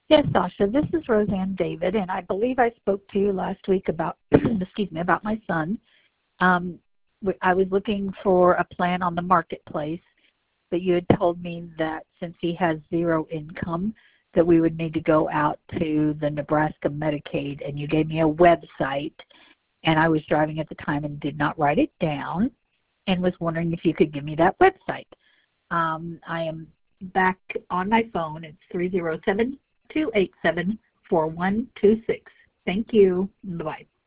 Yes, Sasha, this is Roseanne David, and I believe I spoke to you last week about, excuse me, about my son. I was looking for a plan on the marketplace, but you had told me that since he has zero income, that we would need to go out to the Nebraska Medicaid, and you gave me a website, and I was driving at the time and did not write it down, and was wondering if you could give me that website. I am back on my phone. It's 307-287-4126. Thank you. Bye-bye.